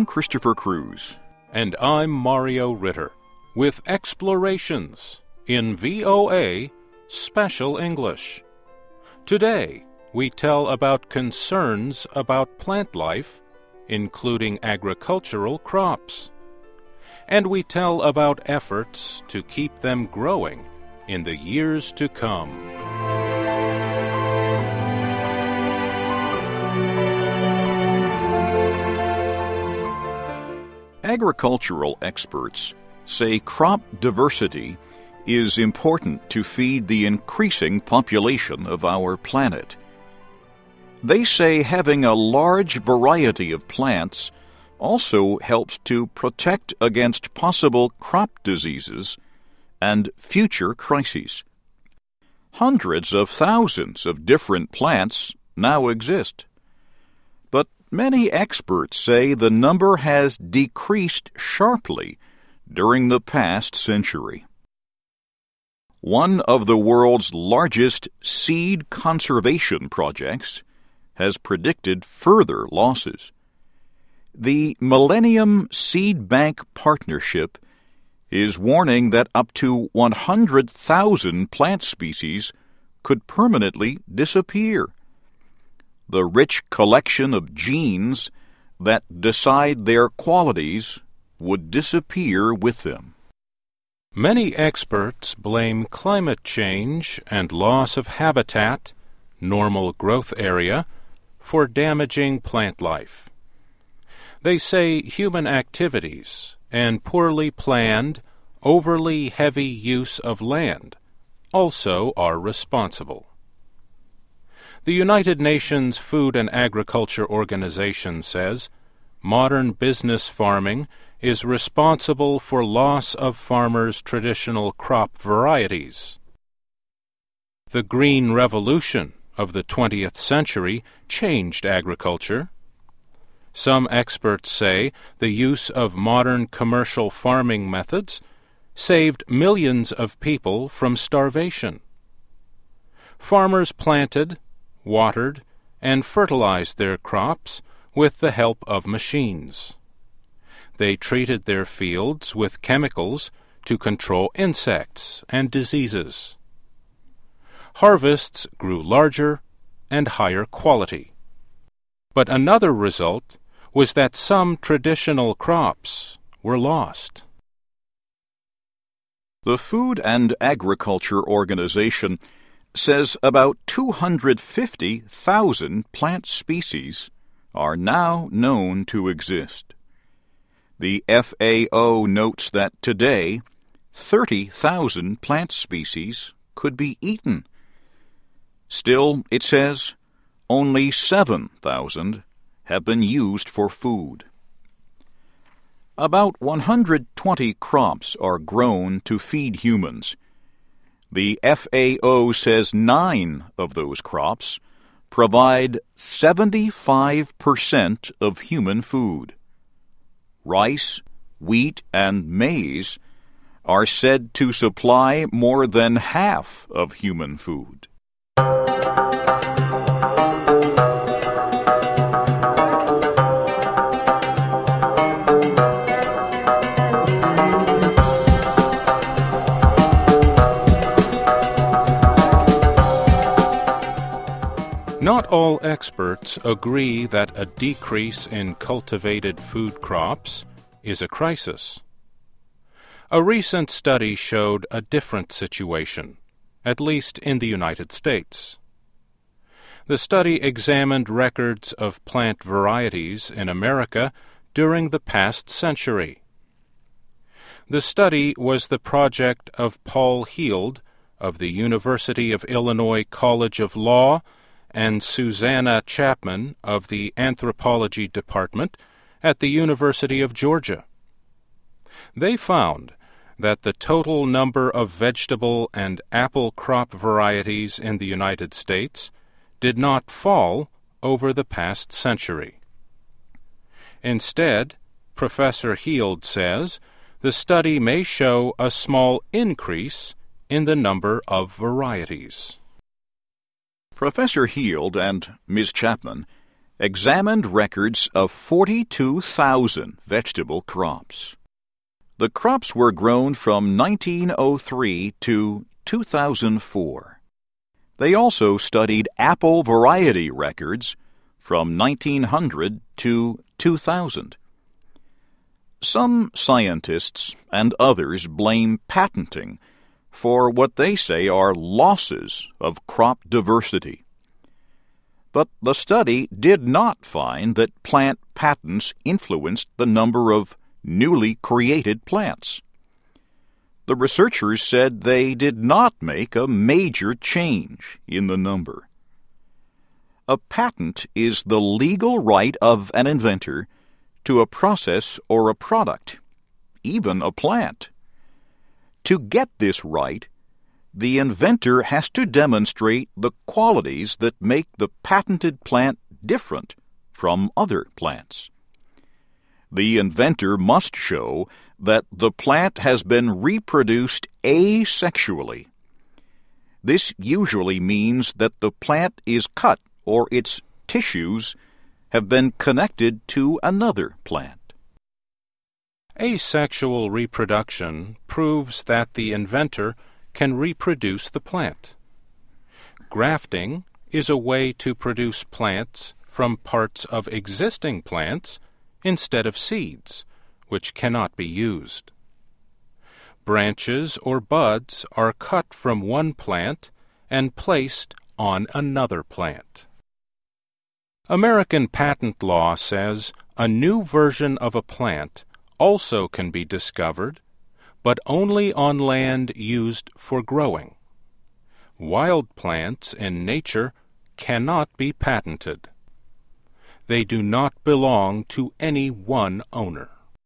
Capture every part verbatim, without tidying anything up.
Christopher Cruz. And I'm Mario Ritter, with Explorations in V O A Special English. Today, we tell about concerns about plant life, including agricultural crops. And we tell about efforts to keep them growing in the years to come. Agricultural experts say crop diversity is important to feed the increasing population of our planet. They say having a large variety of plants also helps to protect against possible crop diseases and future crises. Hundreds of thousands of different plants now exist, but many experts say the number has decreased sharply during the past century. One of the world's largest seed conservation projects has predicted further losses. The Millennium Seed Bank Partnership is warning that up to one hundred thousand plant species could permanently disappear. The rich collection of genes that decide their qualities would disappear with them. Many experts blame climate change and loss of habitat, normal growth area, for damaging plant life. They say human activities and poorly planned, overly heavy use of land also are responsible. The United Nations Food and Agriculture Organization says modern business farming is responsible for loss of farmers' traditional crop varieties. The Green Revolution of the twentieth century changed agriculture. Some experts say the use of modern commercial farming methods saved millions of people from starvation. Farmers planted, watered, and fertilized their crops with the help of machines. They treated their fields with chemicals to control insects and diseases. Harvests grew larger and higher quality. But another result was that some traditional crops were lost. The Food and Agriculture Organization says about two hundred fifty thousand plant species are now known to exist. The F A O notes that today, thirty thousand plant species could be eaten. Still, it says, only seven thousand have been used for food. About one hundred twenty crops are grown to feed humans. The F A O says nine of those crops provide seventy-five percent of human food. Rice, wheat, and maize are said to supply more than half of human food. Not all experts agree that a decrease in cultivated food crops is a crisis. A recent study showed a different situation, at least in the United States. The study examined records of plant varieties in America during the past century. The study was the project of Paul Heald of the University of Illinois College of Law and Susanna Chapman of the Anthropology Department at the University of Georgia. They found that the total number of vegetable and apple crop varieties in the United States did not fall over the past century. Instead, Professor Heald says the study may show a small increase in the number of varieties. Professor Heald and Miz Chapman examined records of forty-two thousand vegetable crops. The crops were grown from nineteen oh three to two thousand four. They also studied apple variety records from nineteen hundred to two thousand. Some scientists and others blame patenting for what they say are losses of crop diversity. But the study did not find that plant patents influenced the number of newly created plants. The researchers said they did not make a major change in the number. A patent is the legal right of an inventor to a process or a product, even a plant. To get this right, the inventor has to demonstrate the qualities that make the patented plant different from other plants. The inventor must show that the plant has been reproduced asexually. This usually means that the plant is cut or its tissues have been connected to another plant. Asexual reproduction proves that the inventor can reproduce the plant. Grafting is a way to produce plants from parts of existing plants instead of seeds, which cannot be used. Branches or buds are cut from one plant and placed on another plant. American patent law says a new version of a plant also can be discovered, but only on land used for growing. Wild plants in nature cannot be patented. They do not belong to any one owner.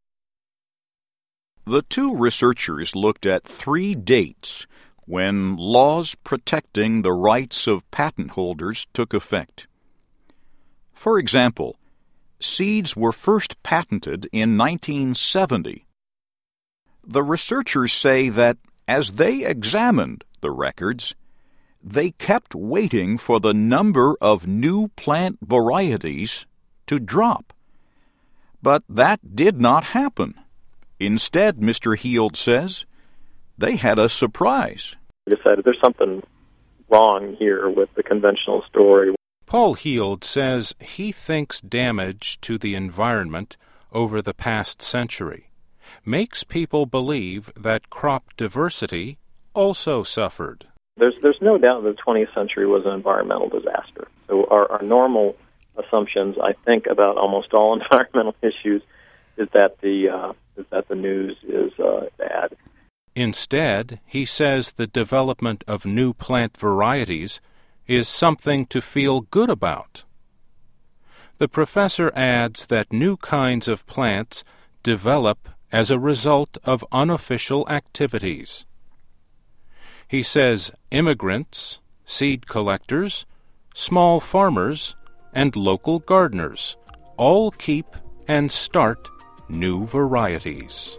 The two researchers looked at three dates when laws protecting the rights of patent holders took effect. For example, seeds were first patented in nineteen seventy. The researchers say that as they examined the records, they kept waiting for the number of new plant varieties to drop. But that did not happen. Instead, Mister Heald says, they had a surprise. We decided there's something wrong here with the conventional story. Paul Heald says he thinks damage to the environment over the past century makes people believe that crop diversity also suffered. There's there's no doubt that the twentieth century was an environmental disaster. So our, our normal assumptions, I think, about almost all environmental issues is that the uh, is that the news is uh, bad. Instead, he says the development of new plant varieties is something to feel good about. The professor adds that new kinds of plants develop as a result of unofficial activities. He says immigrants, seed collectors, small farmers, and local gardeners all keep and start new varieties.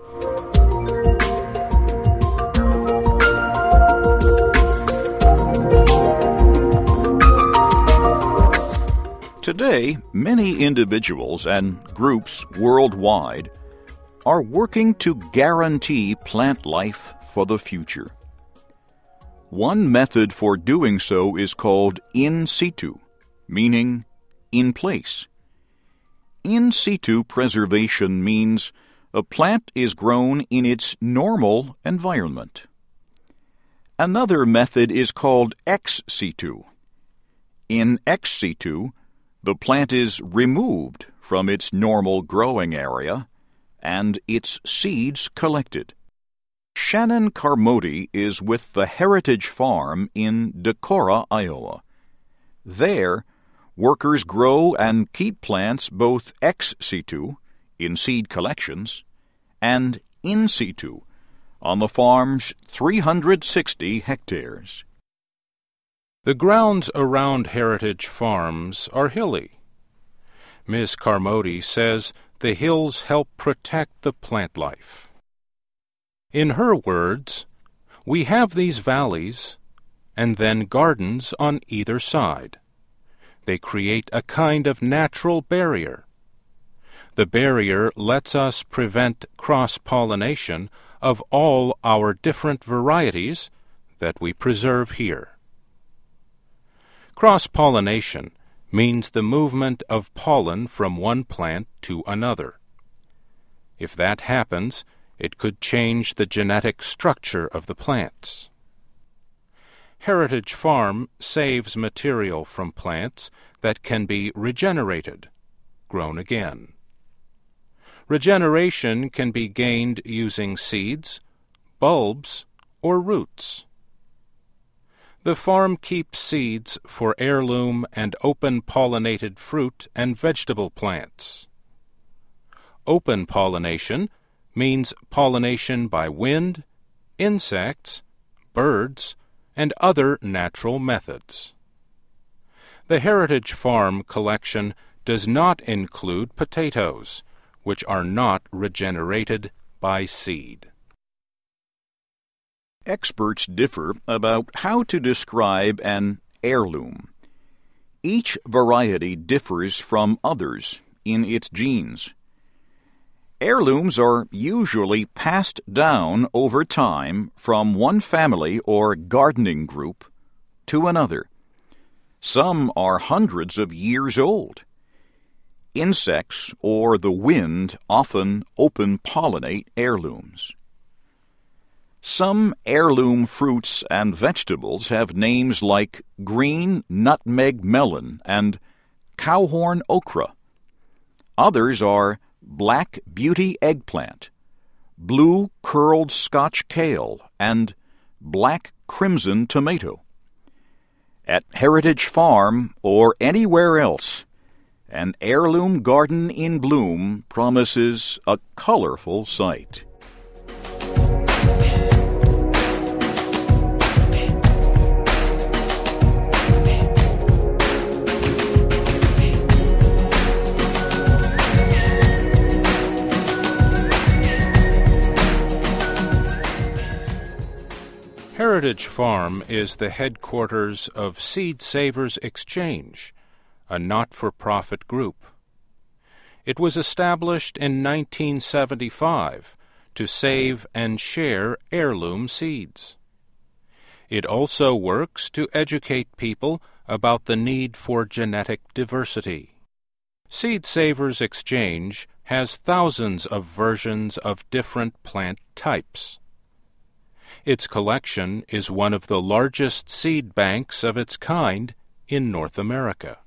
Today, many individuals and groups worldwide are working to guarantee plant life for the future. One method for doing so is called in situ, meaning in place. In situ preservation means a plant is grown in its normal environment. Another method is called ex situ. In ex situ, the plant is removed from its normal growing area and its seeds collected. Shannon Carmody is with the Heritage Farm in Decorah, Iowa. There, workers grow and keep plants both ex situ, in seed collections, and in situ, on the farm's three hundred sixty hectares. The grounds around Heritage Farms are hilly. Miz Carmody says the hills help protect the plant life. In her words, we have these valleys and then gardens on either side. They create a kind of natural barrier. The barrier lets us prevent cross-pollination of all our different varieties that we preserve here. Cross-pollination means the movement of pollen from one plant to another. If that happens, it could change the genetic structure of the plants. Heritage Farm saves material from plants that can be regenerated, grown again. Regeneration can be gained using seeds, bulbs, or roots. The farm keeps seeds for heirloom and open-pollinated fruit and vegetable plants. Open pollination means pollination by wind, insects, birds, and other natural methods. The Heritage Farm collection does not include potatoes, which are not regenerated by seed. Experts differ about how to describe an heirloom. Each variety differs from others in its genes. Heirlooms are usually passed down over time from one family or gardening group to another. Some are hundreds of years old. Insects or the wind often open-pollinate heirlooms. Some heirloom fruits and vegetables have names like green nutmeg melon and cowhorn okra. Others are black beauty eggplant, blue curled Scotch kale, and black crimson tomato. At Heritage Farm or anywhere else, an heirloom garden in bloom promises a colorful sight. Heritage Farm is the headquarters of Seed Savers Exchange, a not-for-profit group. It was established in nineteen seventy-five to save and share heirloom seeds. It also works to educate people about the need for genetic diversity. Seed Savers Exchange has thousands of versions of different plant types. Its collection is one of the largest seed banks of its kind in North America.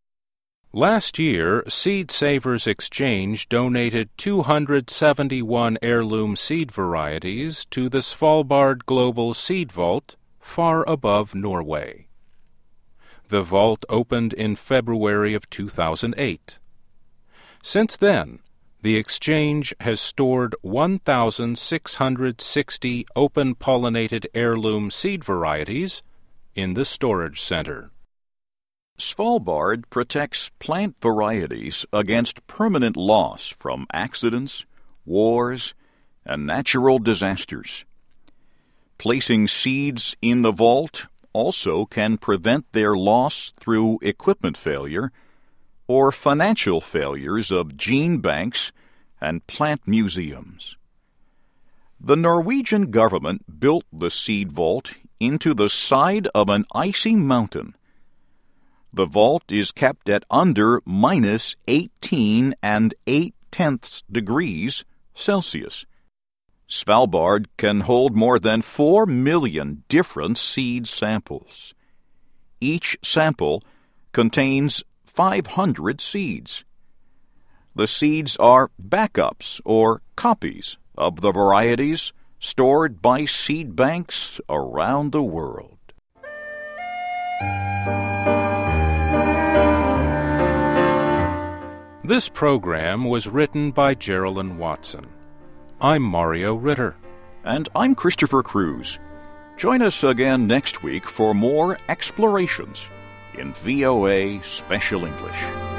Last year, Seed Savers Exchange donated two hundred seventy-one heirloom seed varieties to the Svalbard Global Seed Vault, far above Norway. The vault opened in February of two thousand eight. Since then, the exchange has stored one thousand six hundred sixty open-pollinated heirloom seed varieties in the storage center. Svalbard protects plant varieties against permanent loss from accidents, wars, and natural disasters. Placing seeds in the vault also can prevent their loss through equipment failure or financial failures of gene banks and plant museums. The Norwegian government built the seed vault into the side of an icy mountain. The vault is kept at under minus eighteen and eight-tenths degrees Celsius. Svalbard can hold more than four million different seed samples. Each sample contains five hundred seeds. The seeds are backups or copies of the varieties stored by seed banks around the world. This program was written by Geraldine Watson. I'm Mario Ritter. And I'm Christopher Cruz. Join us again next week for more explorations in V O A Special English.